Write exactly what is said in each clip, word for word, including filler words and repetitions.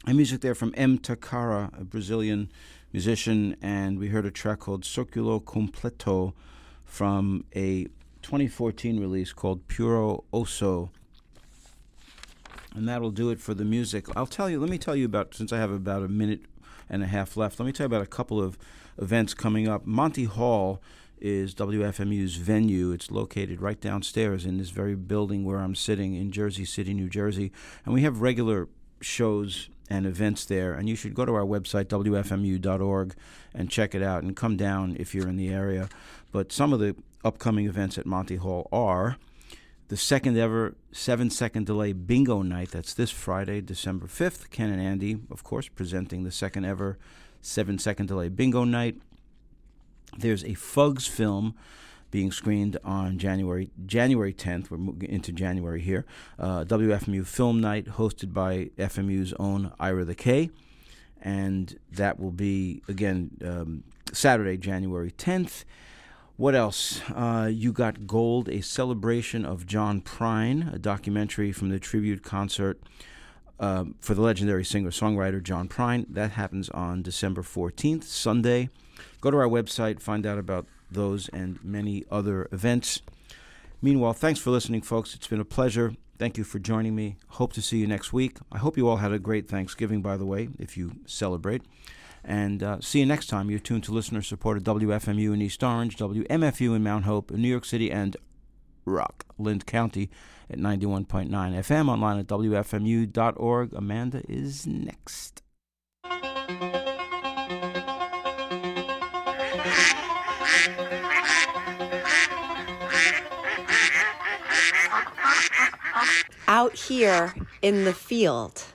And music there from M. Takara, a Brazilian musician, and we heard a track called Circulo Completo from a twenty fourteen release called Puro Osso. And that'll do it for the music. I'll tell you, let me tell you about, since I have about a minute and a half left, let me tell you about a couple of events coming up. Monty Hall is W F M U's venue. It's located right downstairs in this very building where I'm sitting in Jersey City, New Jersey. And we have regular shows and events there. And you should go to our website, W F M U dot org, and check it out and come down if you're in the area. But some of the upcoming events at Monty Hall are the second ever seven-second delay bingo night. That's this Friday, December fifth. Ken and Andy, of course, presenting the second ever seven-second delay bingo night. There's a Fugs film being screened on January January tenth. We're moving into January here. Uh, W F M U Film Night, hosted by F M U's own Ira the K. And that will be, again, um, Saturday, January tenth. What else? Uh, you Got Gold, a celebration of John Prine, a documentary from the tribute concert uh, for the legendary singer-songwriter John Prine. That happens on December fourteenth, Sunday. Go to our website, find out about those and many other events. Meanwhile, thanks for listening, folks. It's been a pleasure. Thank you for joining me. Hope to see you next week. I hope you all had a great Thanksgiving, by the way, if you celebrate. And uh, see you next time. You're tuned to listener-supported W F M U in East Orange, W M F U in Mount Hope, in New York City, and Rockland County at ninety-one point nine F M, online at W F M U dot org. Amanda is next. Out here in the field.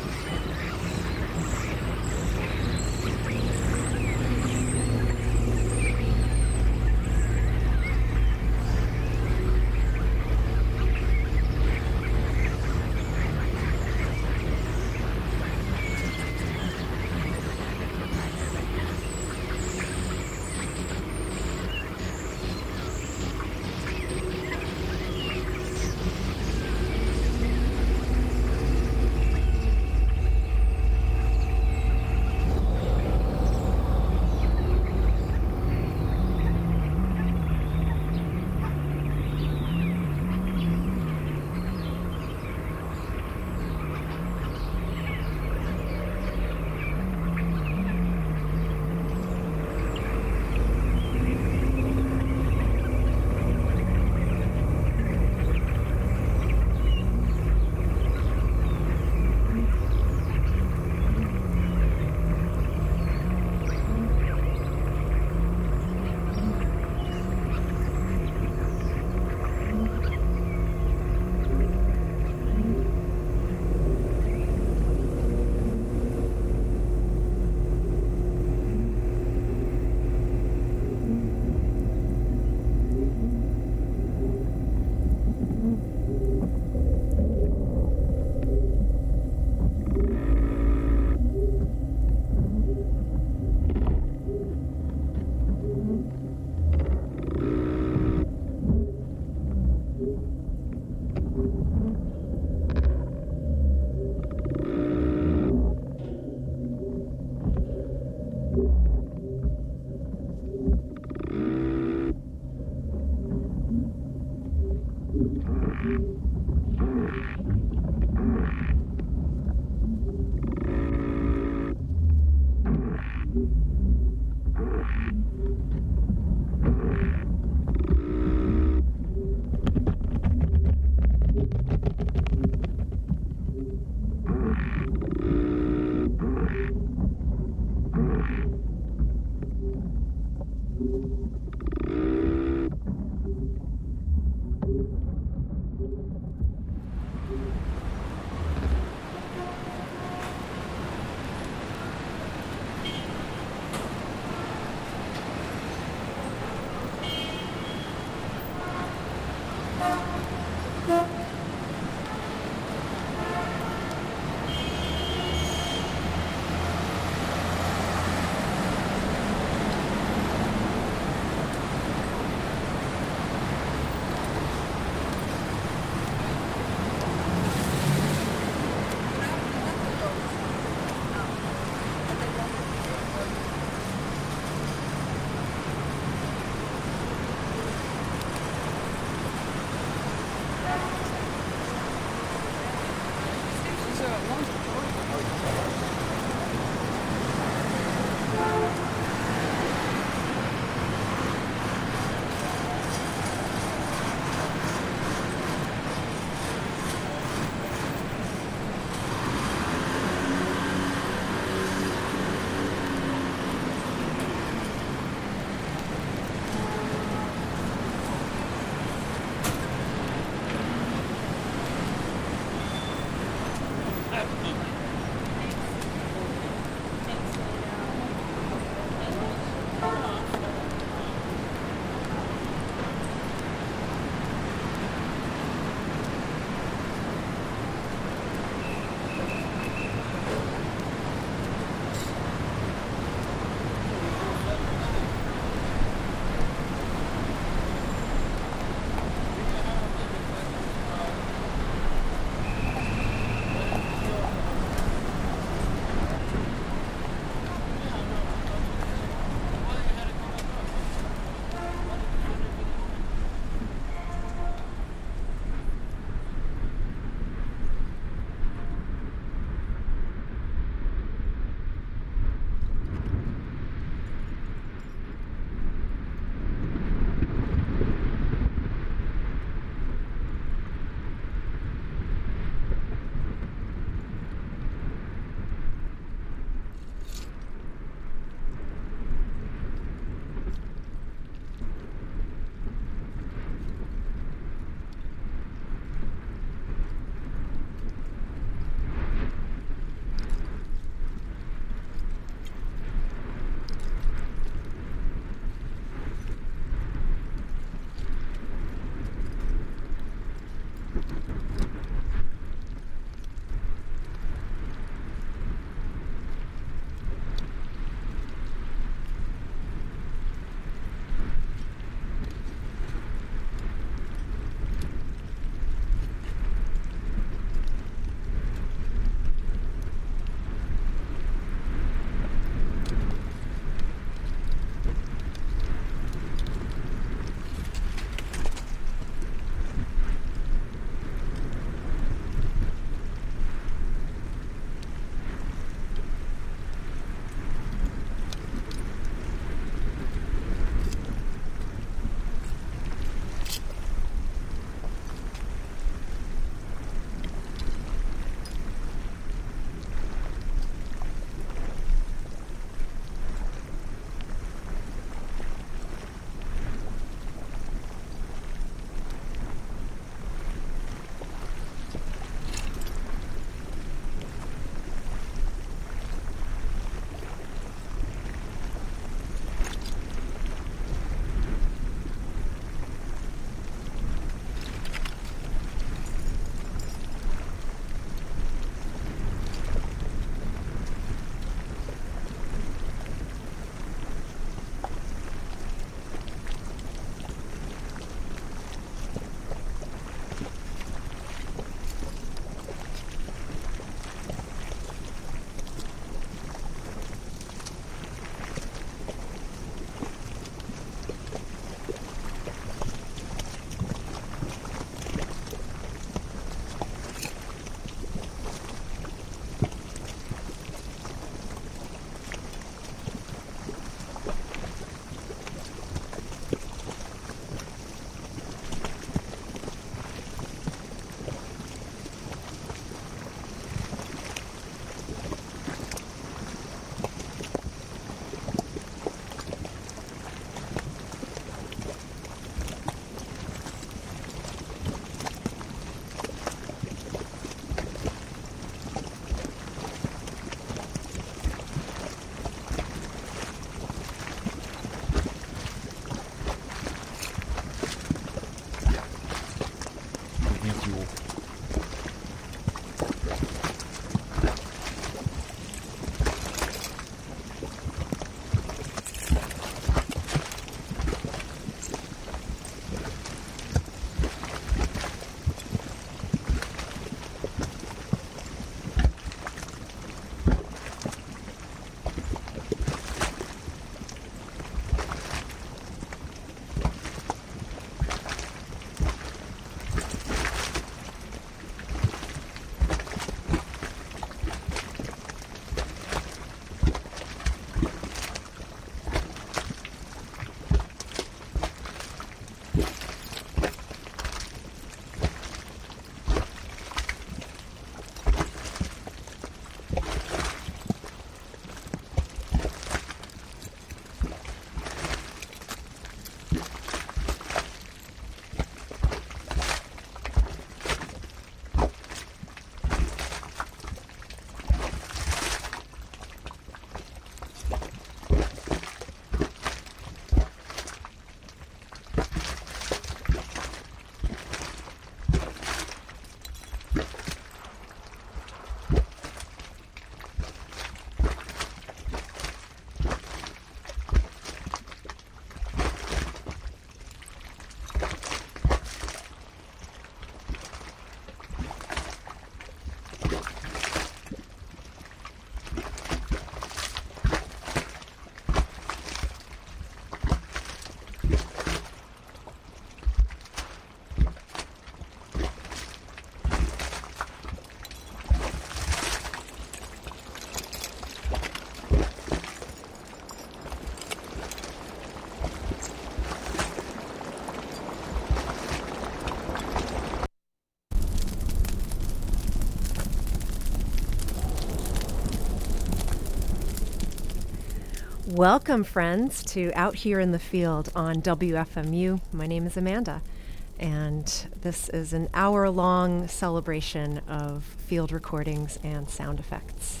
Welcome, friends, to Out Here in the Field on W F M U. My name is Amanda, and this is an hour-long celebration of field recordings and sound effects.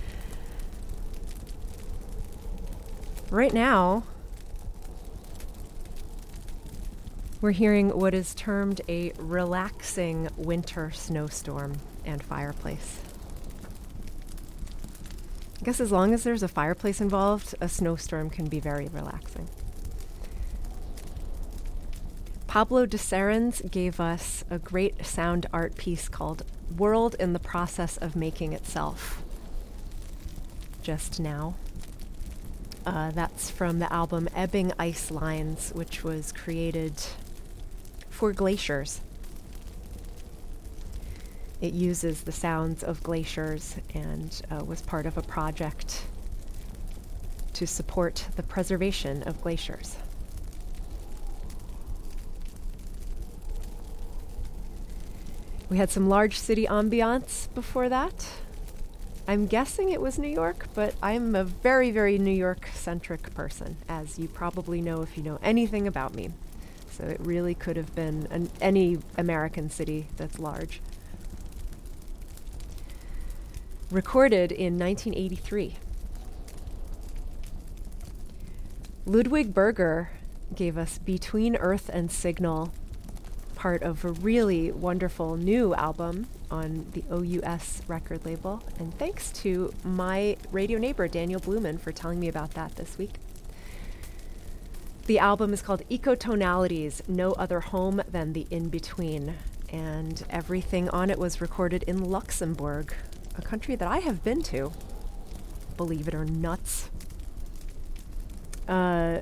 Right now, we're hearing what is termed a relaxing winter snowstorm and fireplace. I guess as long as there's a fireplace involved, a snowstorm can be very relaxing. Pablo de Serens gave us a great sound art piece called World in the Process of Making Itself just now. Uh, that's from the album Ebbing Ice Lines, which was created for glaciers. It uses the sounds of glaciers and uh, was part of a project to support the preservation of glaciers. We had some large city ambiance before that. I'm guessing it was New York, but I'm a very, very New York-centric person, as you probably know if you know anything about me. So it really could have been an, any American city that's large. Recorded in nineteen eighty-three. Ludwig Berger gave us Between Earth and Signal, part of a really wonderful new album on the O U S record label. And thanks to my radio neighbor, Daniel Blumen, for telling me about that this week. The album is called Ecotonalities, No Other Home Than the In-Between. And everything on it was recorded in Luxembourg, a country that I have been to, believe it or not. Uh,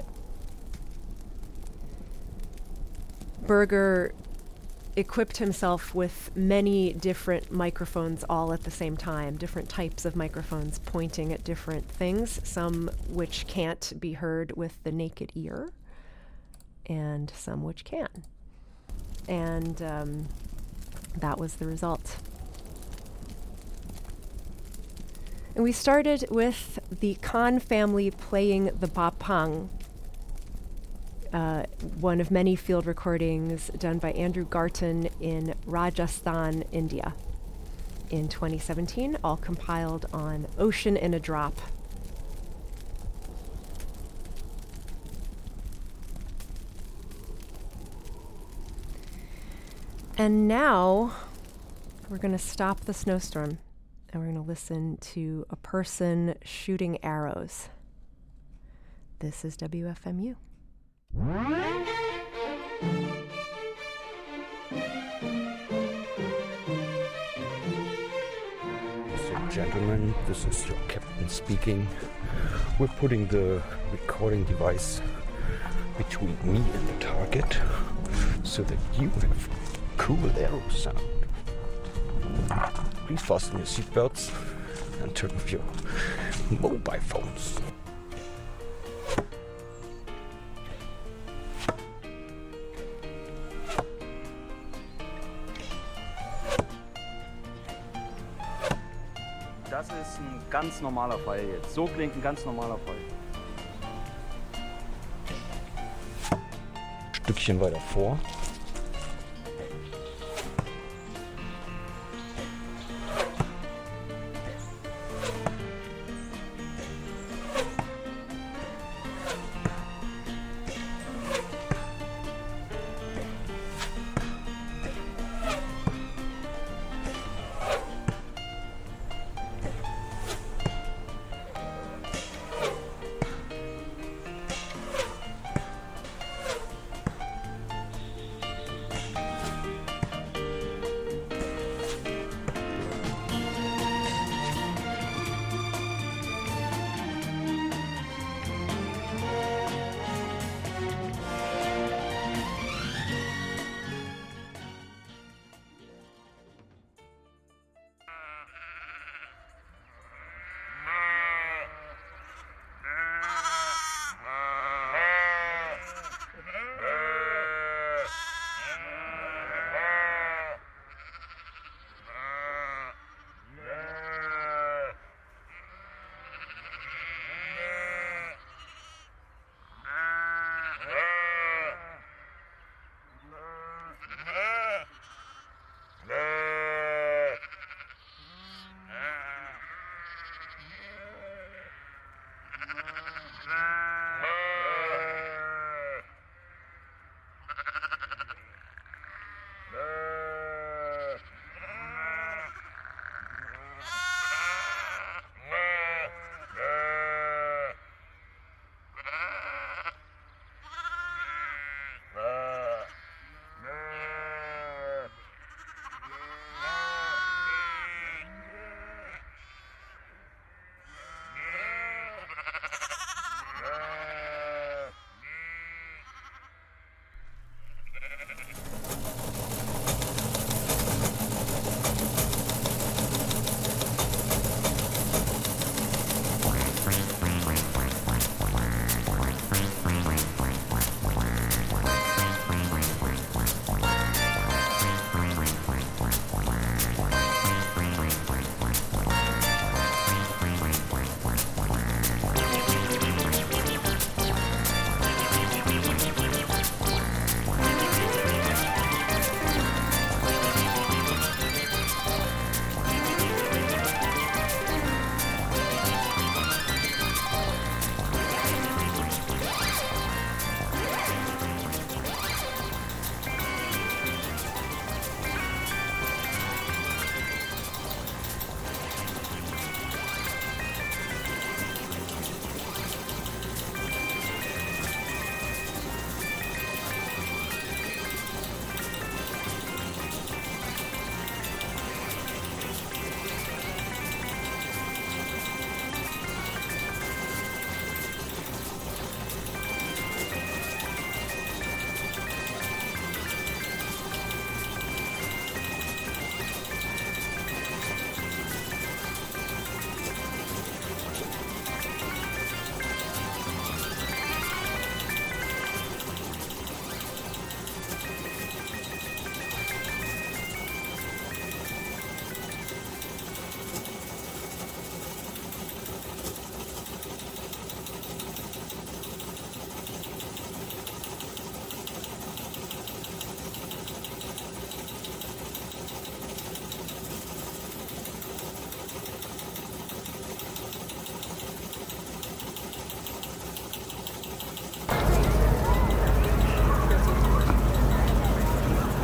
Berger equipped himself with many different microphones all at the same time, different types of microphones pointing at different things, some which can't be heard with the naked ear, and some which can. And um, that was the result. And we started with the Khan family playing the bapang, uh, one of many field recordings done by Andrew Garton in Rajasthan, India, in twenty seventeen, all compiled on Ocean in a Drop. And now we're going to stop the snowstorm. And we're going to listen to a person shooting arrows. This is W F M U. So, gentlemen, this is your captain speaking. We're putting the recording device between me and the target so that you have cool arrow sound. Please fasten your seatbelts and turn off your mobile phones. Das ist ein ganz normaler Fall jetzt. So klingt ein ganz normaler Fall. Stückchen weiter vor.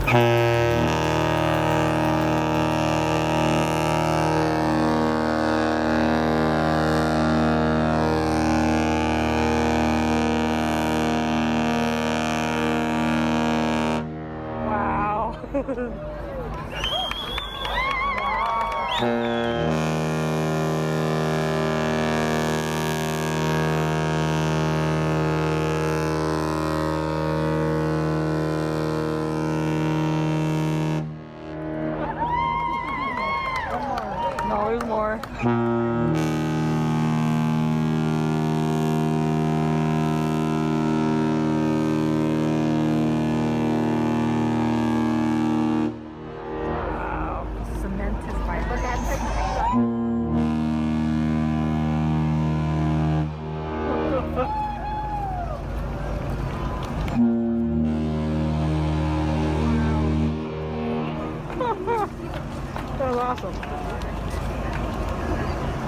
No, there's more. Wow. Cement is vibrant. That was awesome.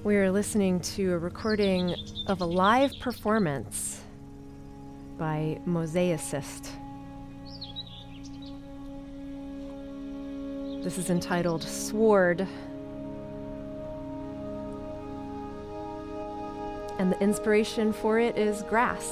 We're listening to a recording of a live performance by Mosaicist. This is entitled Sword. And the inspiration for it is grass.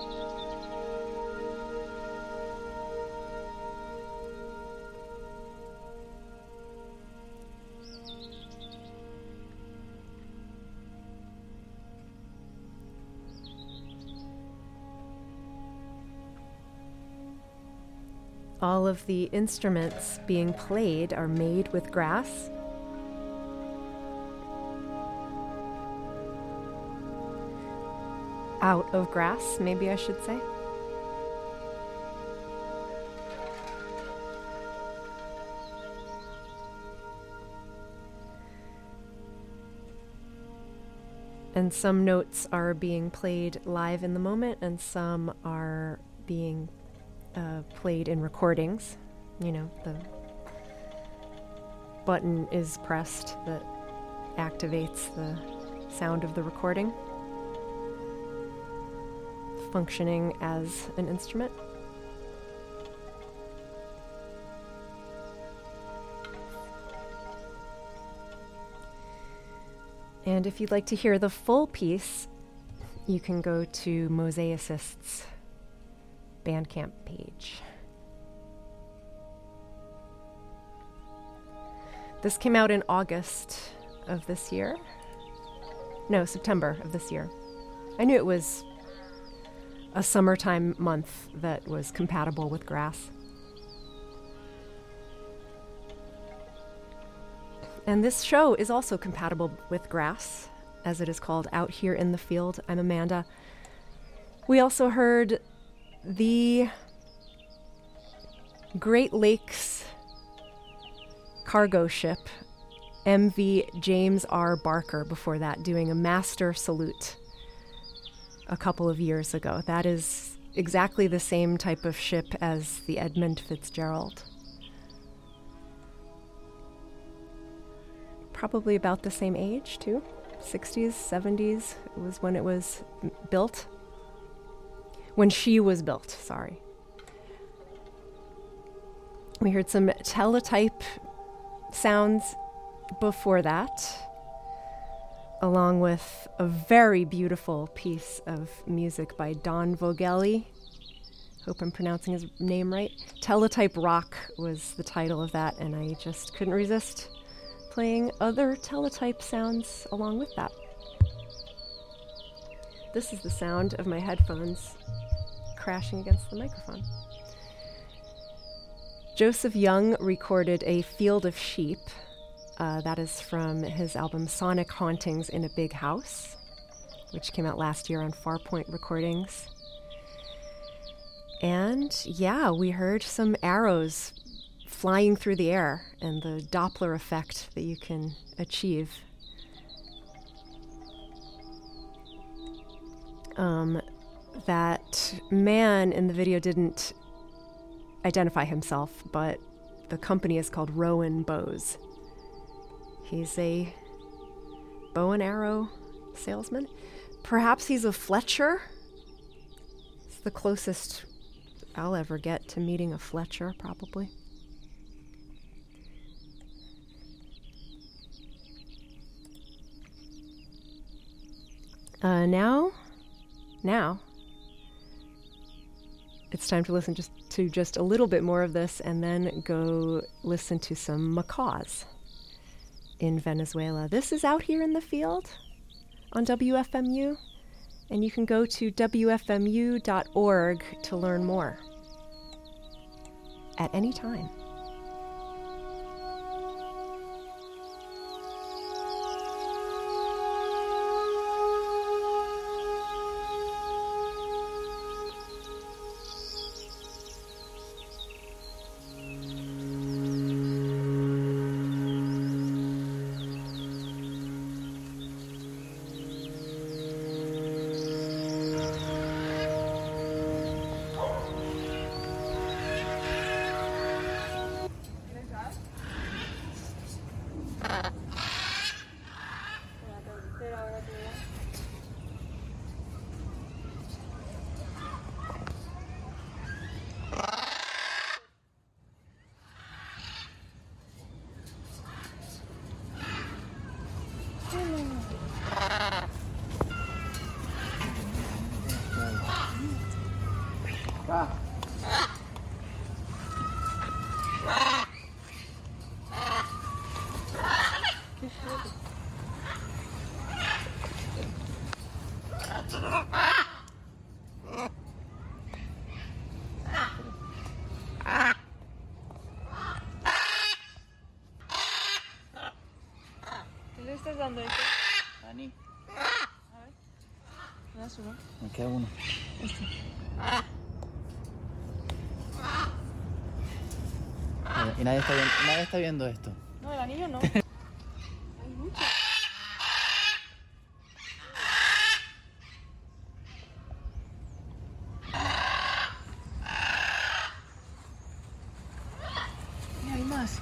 All of the instruments being played are made with grass. Out of grass, maybe I should say. And some notes are being played live in the moment, and some are being uh, played in recordings. You know, the button is pressed that activates the sound of the recording, functioning as an instrument. And if you'd like to hear the full piece, you can go to Mosaicist's Bandcamp page. This came out in August of this year. No, September of this year. I knew it was a summertime month that was compatible with grass. And this show is also compatible with grass, as it is called Out Here in the Field. I'm Amanda. We also heard the Great Lakes cargo ship M V James R. Barker before that, doing a master salute a couple of years ago. That is exactly the same type of ship as the Edmund Fitzgerald. Probably about the same age, too. sixties, seventies was when it was m- built. When she was built, sorry. We heard some teletype sounds before that, along with a very beautiful piece of music by Don Vogeli. Hope I'm pronouncing his name right. Teletype Rock was the title of that, and I just couldn't resist playing other teletype sounds along with that. This is the sound of my headphones crashing against the microphone. Joseph Young recorded A Field of Sheep. Uh, that is from his album Sonic Hauntings in a Big House, which came out last year on Farpoint Recordings. And yeah, we heard some arrows flying through the air and the Doppler effect that you can achieve. Um, that man in the video didn't identify himself, but the company is called Rowan Bows. He's a bow and arrow salesman. Perhaps he's a Fletcher. It's the closest I'll ever get to meeting a Fletcher, probably. Uh, now, now, it's time to listen just to just a little bit more of this, and then go listen to some macaws in Venezuela. This is Out Here in the Field on W F M U, and you can go to W F M U dot org to learn more at any time. ¿Qué le estás dando esto? Dani, A ver. ¿Me das uno? me queda uno. Este. Y nadie está viendo, nadie está viendo esto. No, el anillo no. Hay mucho. Mira, hay más.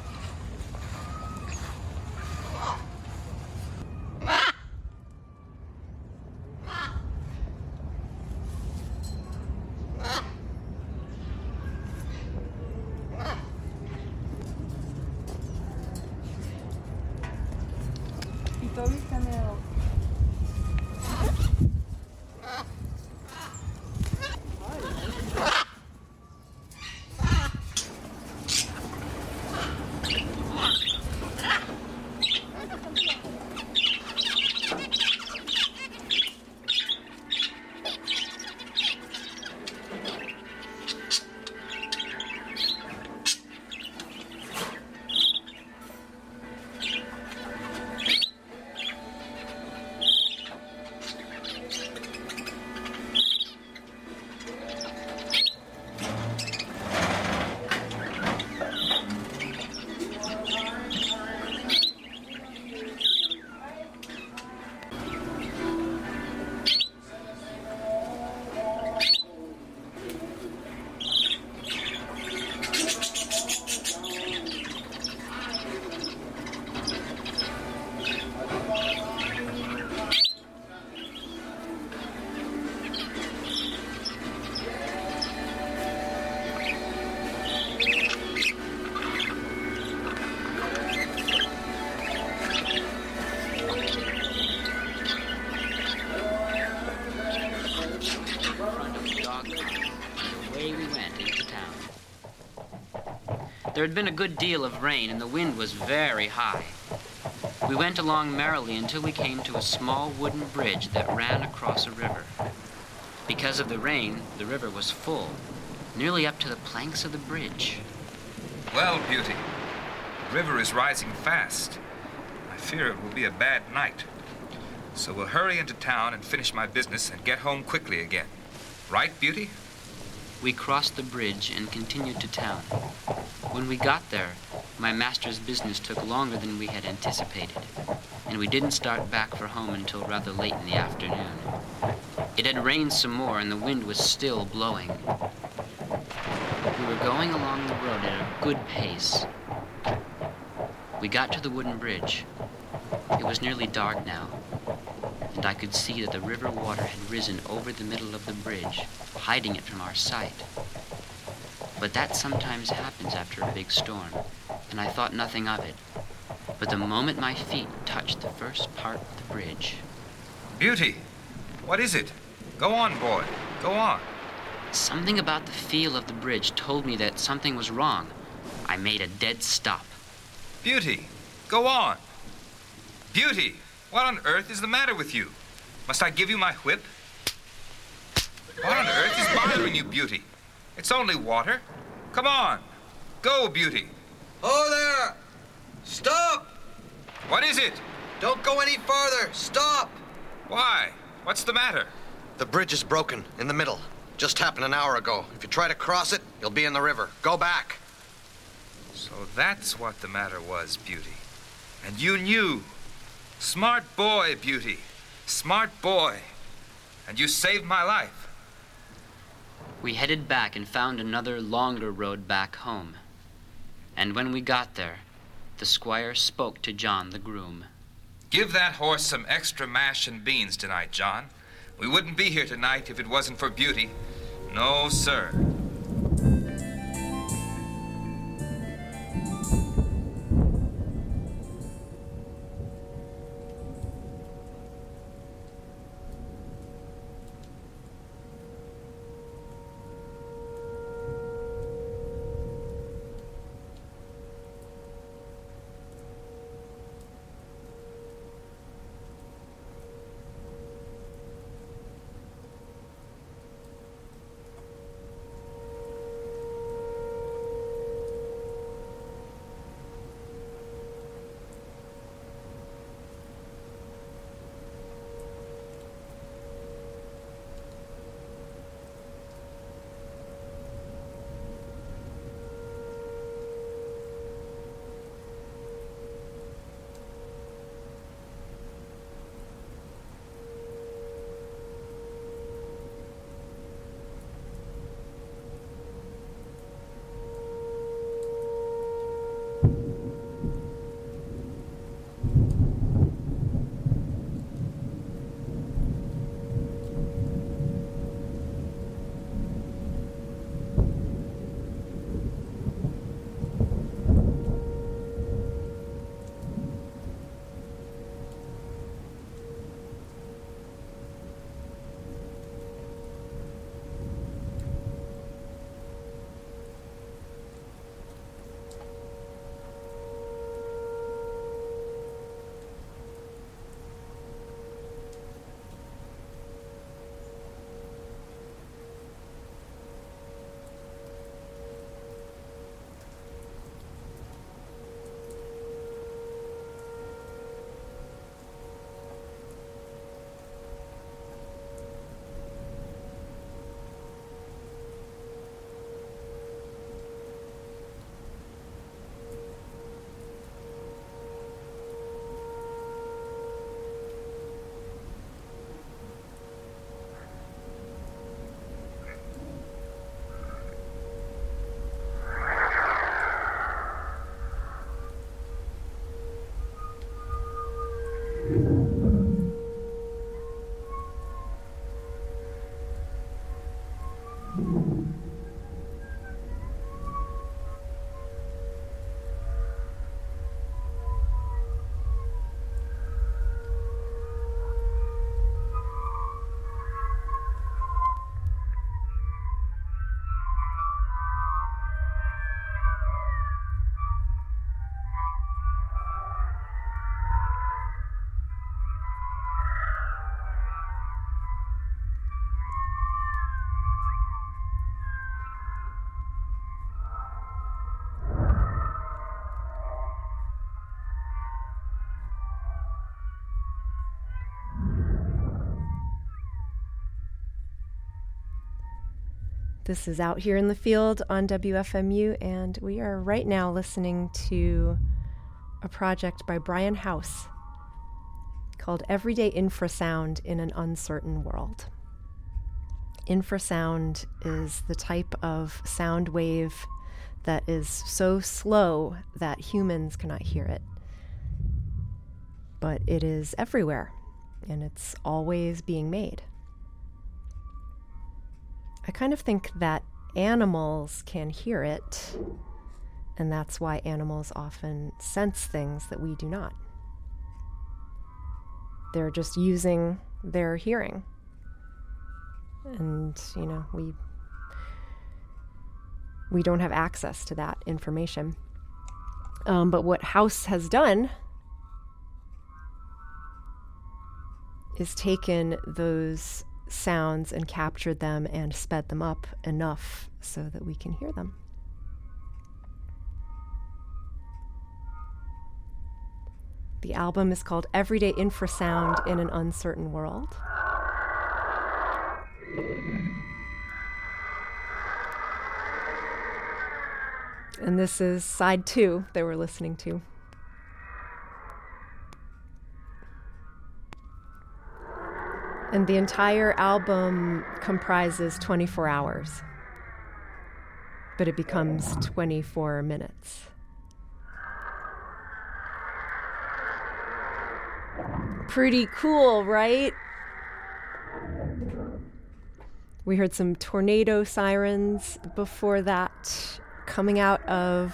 Y Toby está medio... Away we went into town. There had been a good deal of rain, and the wind was very high. We went along merrily until we came to a small wooden bridge that ran across a river. Because of the rain, the river was full, nearly up to the planks of the bridge. Well, Beauty, the river is rising fast. I fear it will be a bad night. So we'll hurry into town and finish my business and get home quickly again. Right, Beauty? We crossed the bridge and continued to town. When we got there, my master's business took longer than we had anticipated, and we didn't start back for home until rather late in the afternoon. It had rained some more, and the wind was still blowing. We were going along the road at a good pace. We got to the wooden bridge. It was nearly dark now, and I could see that the river water had risen over the middle of the bridge, hiding it from our sight. But that sometimes happens after a big storm, and I thought nothing of it. But the moment my feet touched the first part of the bridge... Beauty, what is it? Go on, boy, go on. Something about the feel of the bridge told me that something was wrong. I made a dead stop. Beauty, go on. Beauty, what on earth is the matter with you? Must I give you my whip? What on earth is bothering you, Beauty? It's only water. Come on. Go, Beauty. Oh, there! Stop! What is it? Don't go any farther. Stop! Why? What's the matter? The bridge is broken in the middle. Just happened an hour ago. If you try to cross it, you'll be in the river. Go back. So that's what the matter was, Beauty. And you knew. Smart boy, Beauty. Smart boy. And you saved my life. We headed back and found another longer road back home. And when we got there, the squire spoke to John the groom. Give that horse some extra mash and beans tonight, John. We wouldn't be here tonight if it wasn't for Beauty. No, sir. This is Out Here in the Field on W F M U, and we are right now listening to a project by Brian House called Everyday Infrasound in an Uncertain World. Infrasound is the type of sound wave that is so slow that humans cannot hear it. But it is everywhere, and it's always being made. I kind of think that animals can hear it, and that's why animals often sense things that we do not. They're just using their hearing. And, you know, we we don't have access to that information. Um, but what House has done is taken those sounds and captured them and sped them up enough so that we can hear them. The album is called Everyday Infrasound in an Uncertain World. And this is side two that we're listening to. And the entire album comprises twenty-four hours, but it becomes twenty-four minutes. Pretty cool, right? We heard some tornado sirens before that, coming out of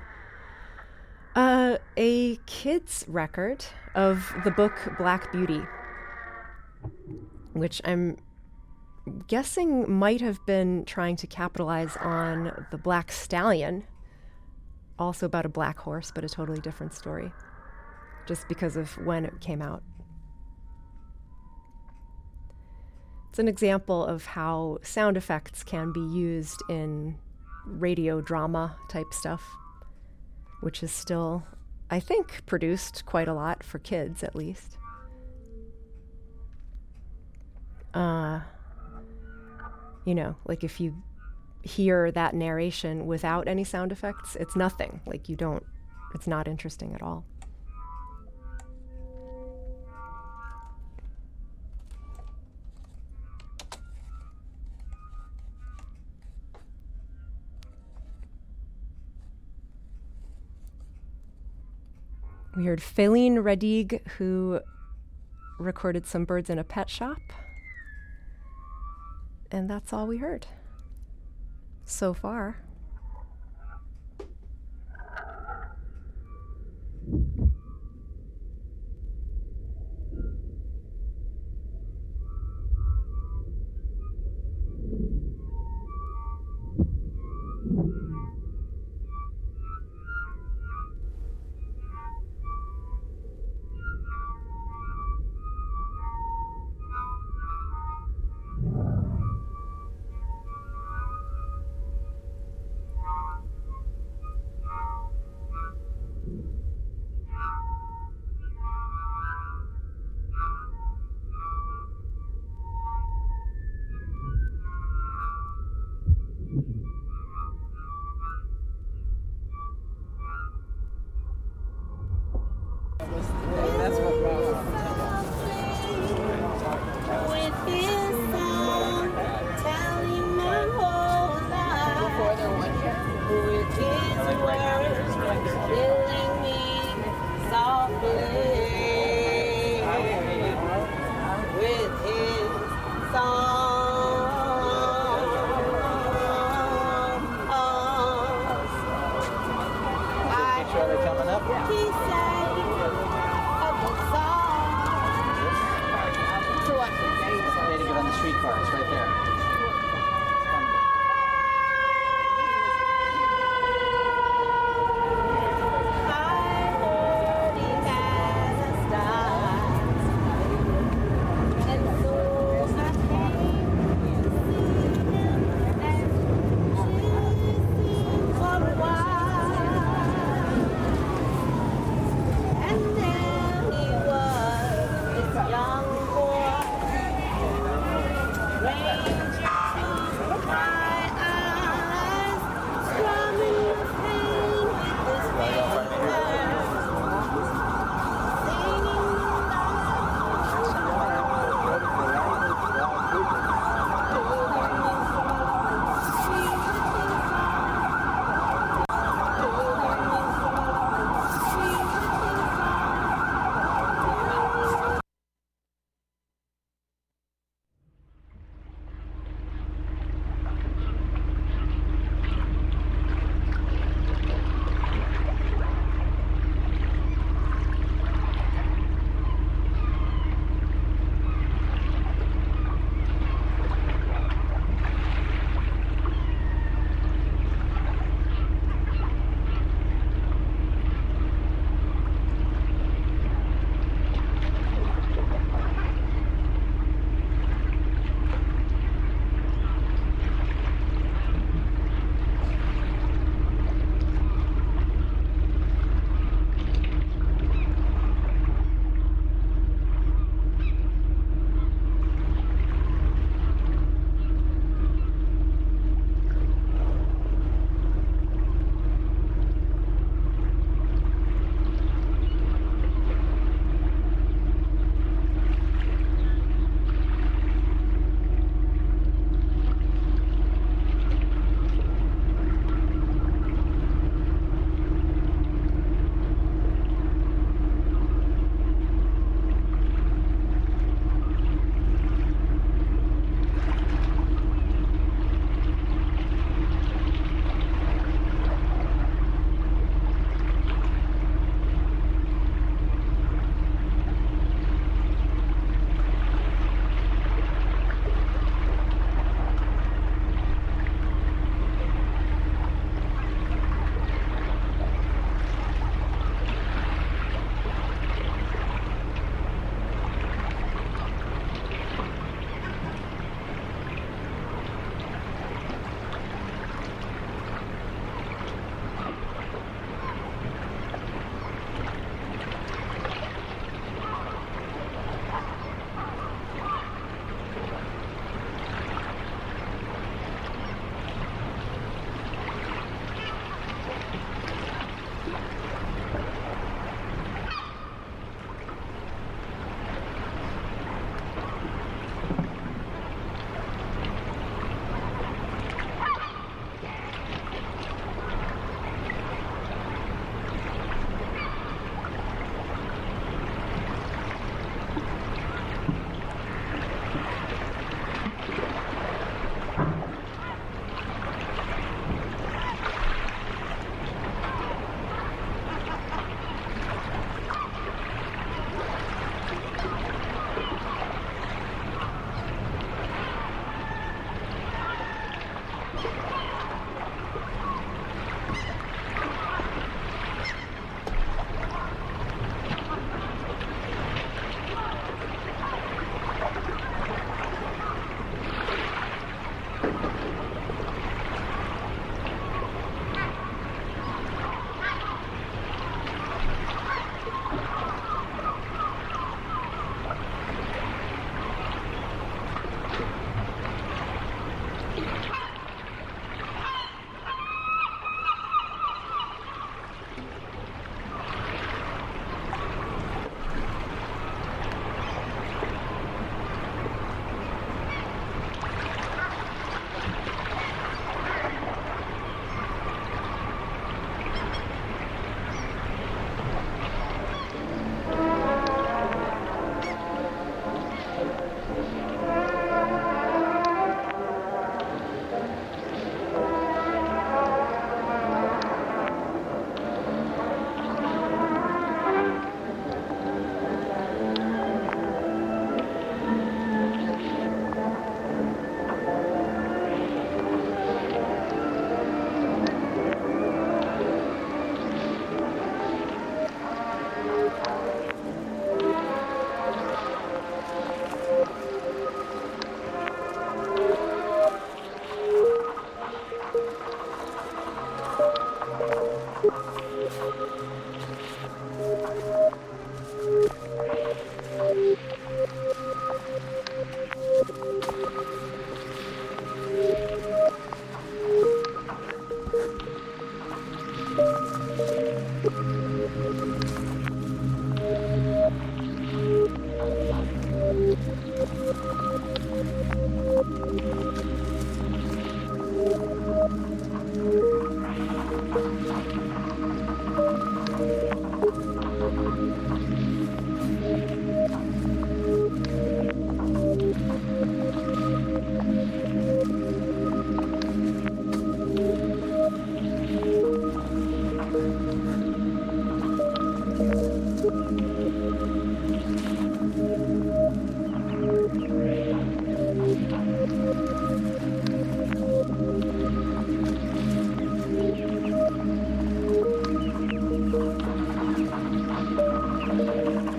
uh, a kid's record of the book Black Beauty, which I'm guessing might have been trying to capitalize on the Black Stallion, also about a black horse, but a totally different story, just because of when it came out. It's an example of how sound effects can be used in radio drama type stuff, which is still, I think, produced quite a lot for kids, at least. Uh, you know, like if you hear that narration without any sound effects, it's nothing. Like you don't, it's not interesting at all. We heard Feline Radig, who recorded some birds in a pet shop. And that's all we heard so far.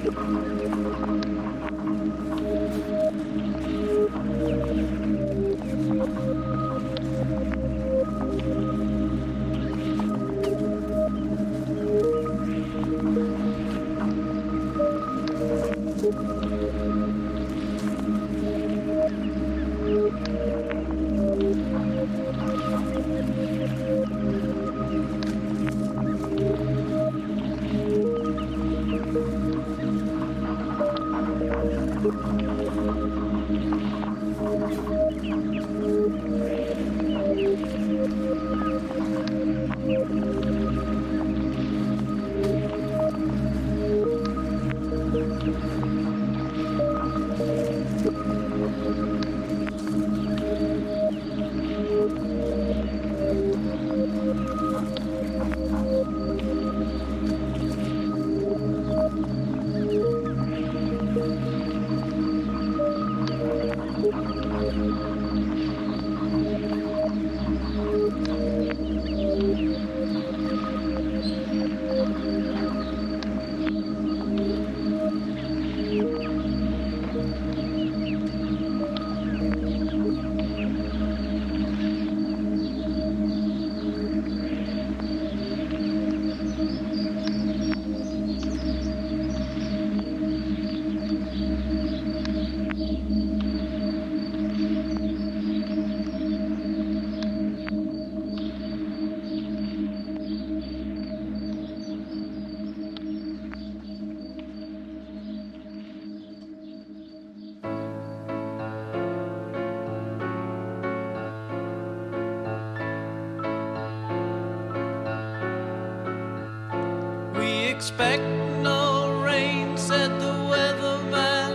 Expect no rain, said the weatherman,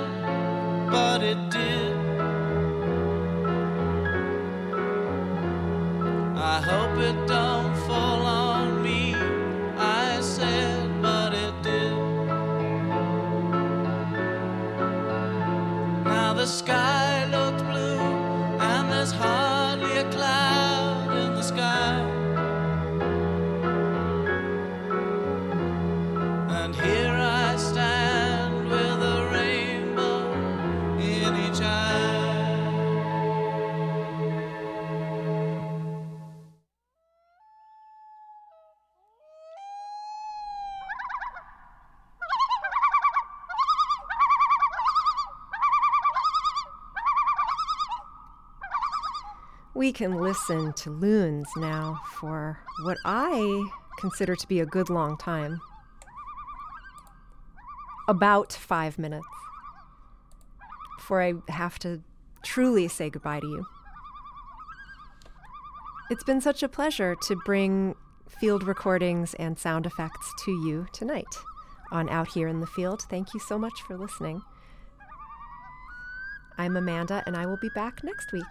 but it did. I hope it don't fall on me, I said, but it did. Now the sky looked blue, and there's hardly a cloud in the sky. And here I stand with a rainbow in each eye. We can listen to loons now for what I consider to be a good long time. About five minutes before I have to truly say goodbye to you. It's been such a pleasure to bring field recordings and sound effects to you tonight on Out Here in the Field. Thank you so much for listening. I'm Amanda, and I will be back next week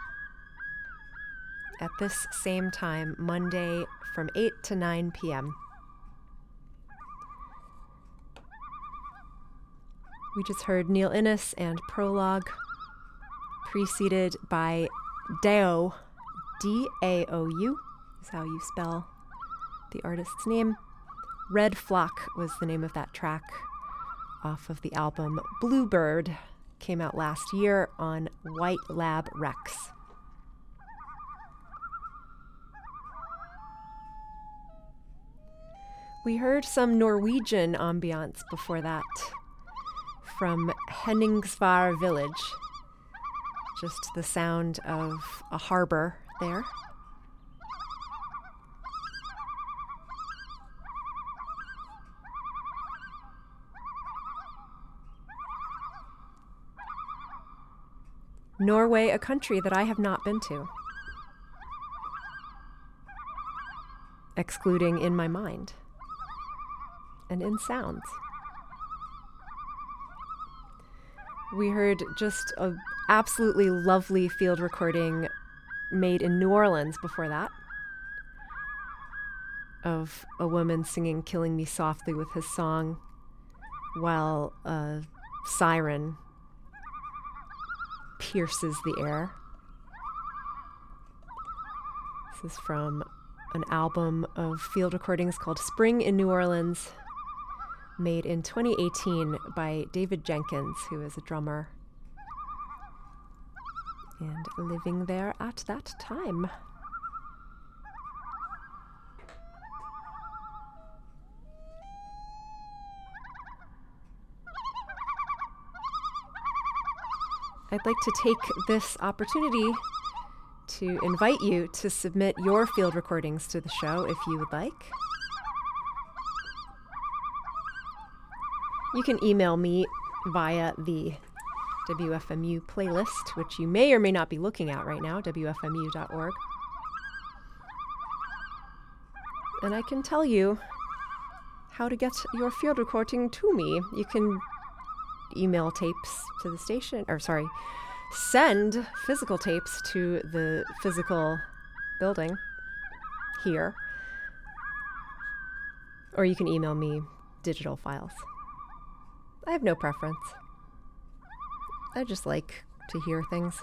at this same time, Monday from eight to nine p.m. We just heard Neil Innes and Prologue, preceded by Dao, D A O U, is how you spell the artist's name. Red Flock was the name of that track off of the album Bluebird, came out last year on White Lab Rex. We heard some Norwegian ambiance before that, from Henningsvær village. Just the sound of a harbor there. Norway, a country that I have not been to, excluding in my mind and in sounds. We heard just an absolutely lovely field recording made in New Orleans before that of a woman singing Killing Me Softly with his song while a siren pierces the air. This is from an album of field recordings called Spring in New Orleans, made in twenty eighteen by David Jenkins, who is a drummer and living there at that time. I'd like to take this opportunity to invite you to submit your field recordings to the show if you would like. You can email me via the W F M U playlist, which you may or may not be looking at right now, W F M U dot org. And I can tell you how to get your field recording to me. You can email tapes to the station, or sorry, send physical tapes to the physical building here. Or you can email me digital files. I have no preference. I just like to hear things.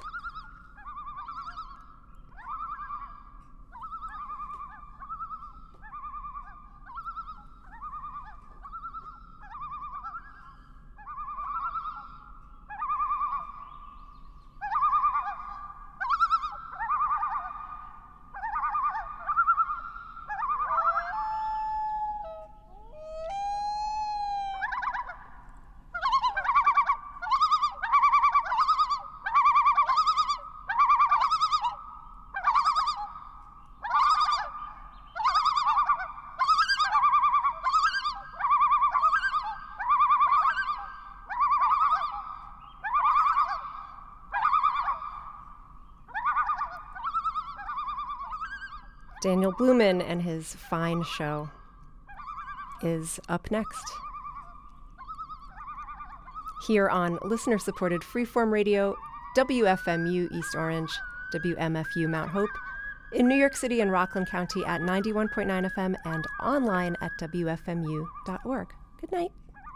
Daniel Blumen and his fine show is up next. Here on listener-supported freeform radio, W F M U East Orange, W M F U Mount Hope, in New York City and Rockland County at ninety-one point nine F M and online at W F M U dot org. Good night.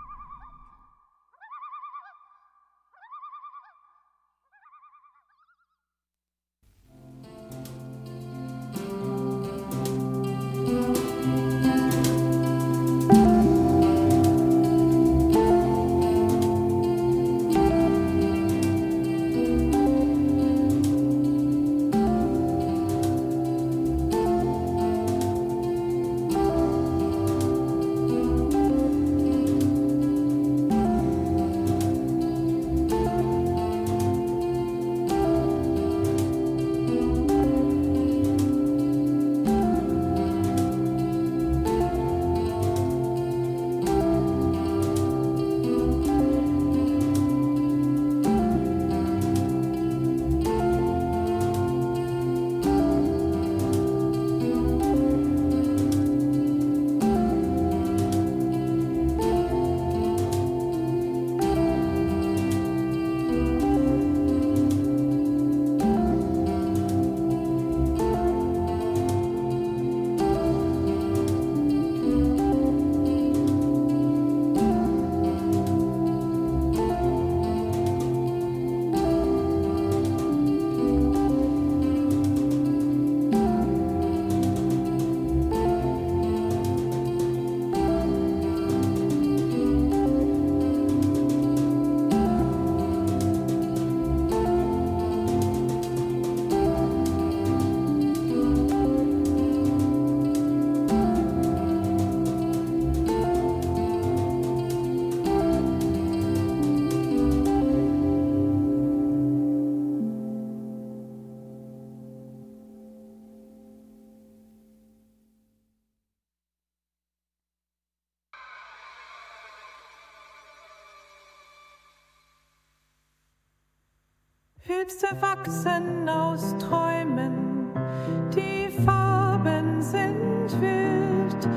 Hübsch erwachsen aus Träumen, die Farben sind wild.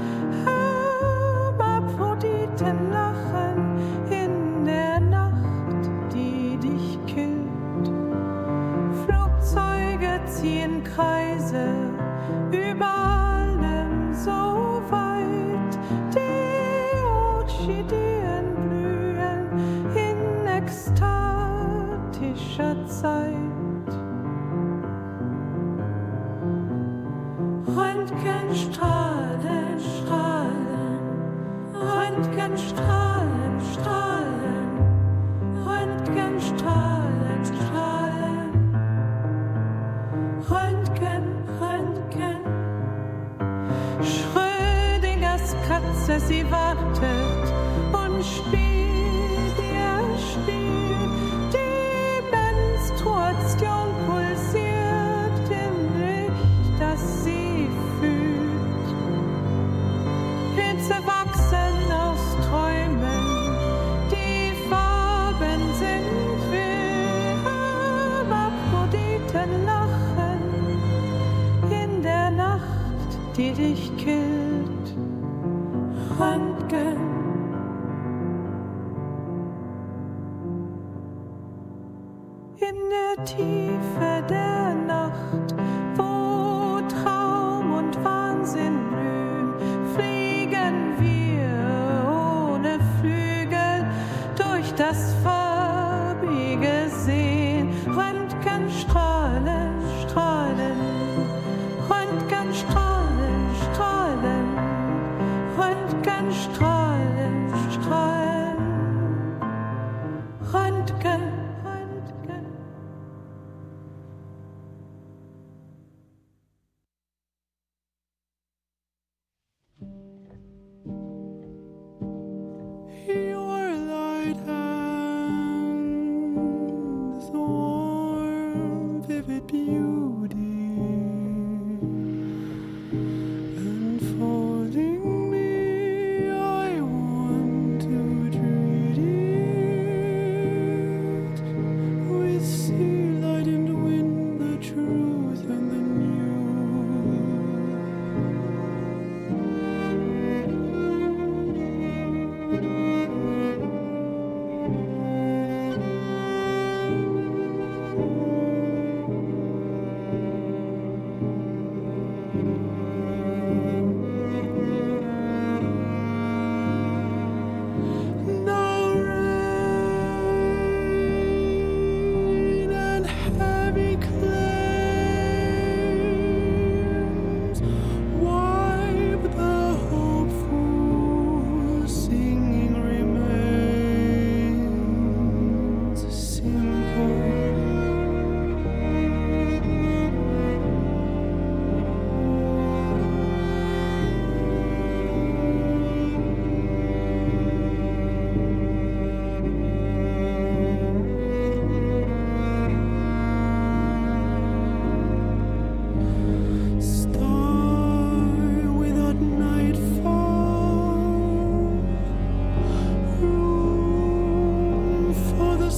Hermaphroditen lachen in der Nacht, die dich killt. Flugzeuge ziehen Kreise über allem so weit. Die Orchideen blühen in ekstatischer Zeit. Röntgenstrahlen, Strahlen, Röntgenstrahlen. in der Tiefe der Nacht, wo Traum und Wahnsinn blühen, fliegen wir ohne Flügel durch das farbige Sehen. Röntgenstrahlen, Strahlen, Röntgenstrahlen, Strahlen, Röntgenstrahlen, Strahlen, Röntgen, Röntgen. Your light hands, warm, vivid beauty, enfolding me, I want to treat it with sea light and wind, the truth and the Now rain and heavy claims wipe the hopeful singing remains simple. Star without nightfall, room for the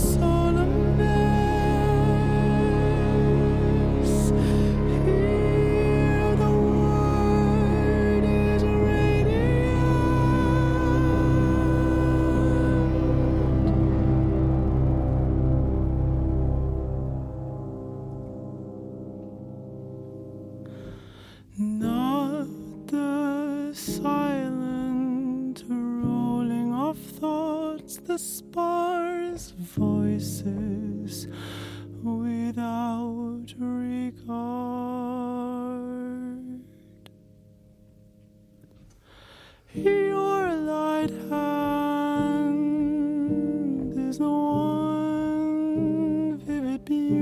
solemnness. Here the word is radiant. Not the silent rolling of thoughts, the sparse voices without regard. Your light hand is the one vivid beauty.